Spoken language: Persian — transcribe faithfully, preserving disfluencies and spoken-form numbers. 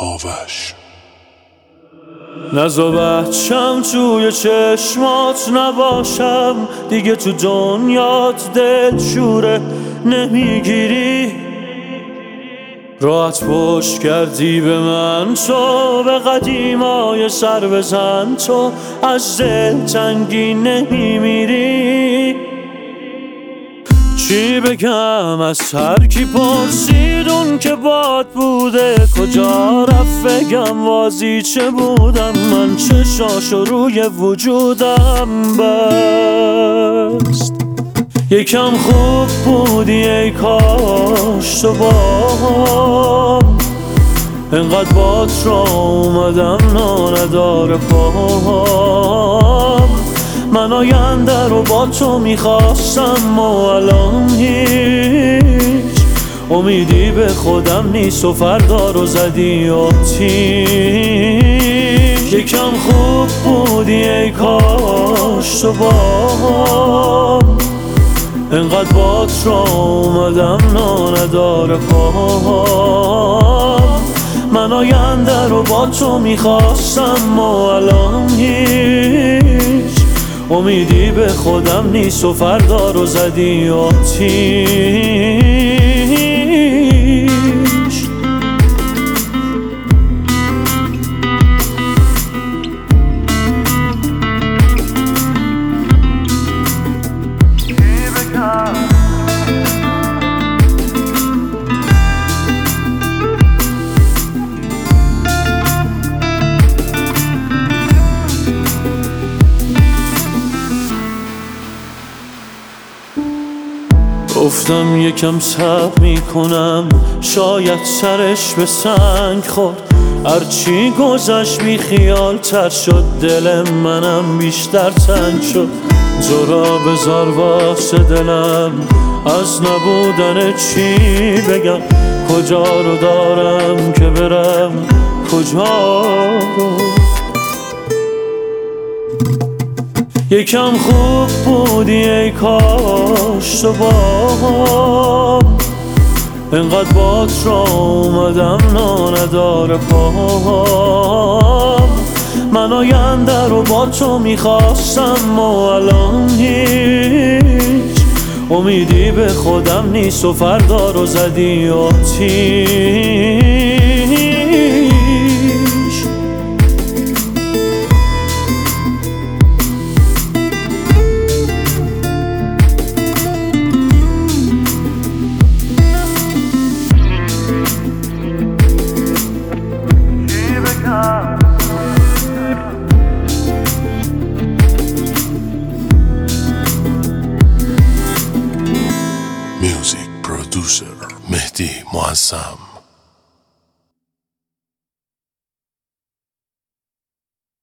آوش. نزا بچم توی چشمات نباشم دیگه، تو دنیات دلشوره نمیگیری. راحت پشت کردی به من تو، به قدیمای سر بزن تو، از دل تنگی نمیمیری. چی بگم از هر کی پرسید اون که باد بوده کجا رفت، بگم وازیچه بودم من چشاشو روی وجودم بست. یکم خوب بودی ای کاش تو باهم، انقدر بات را اومدم نداره پاهم. من آینده رو با تو میخواستم و الان هیچ امیدی به خودم نیست و فردا رو زدی آتیش. یکم خوب بودی ای کاش تو باهم، انقدر بات را اومدم نداره پاهم. من آینده رو با تو میخواستم و الان هیچ امیدی به خودم نیست و فردا رو زدی آتیش. گفتم یکم صبر میکنم شاید سرش به سنگ خورد، هرچی گذشت بی خیال تر شد دل منم بیشتر تنگ شد. تو را بذار واسه دلم از نبودن چی بگم، کجا رو دارم که برم کجا رو. یکم خوب بودی ای کاش تو باهم، انقدر بات را اومدم نداره پاهم. من آینده رو با تو میخواستم و الان هیچ امیدی به خودم نیست و فردا رو زدی آتیش. میوزیک پرودوسر مهدی معظم.